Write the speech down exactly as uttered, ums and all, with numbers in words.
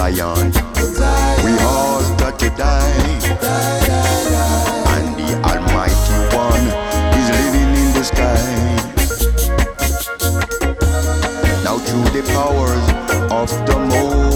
Zion. We all got to die, and the Almighty One is living in the sky. Now through the powers of the Most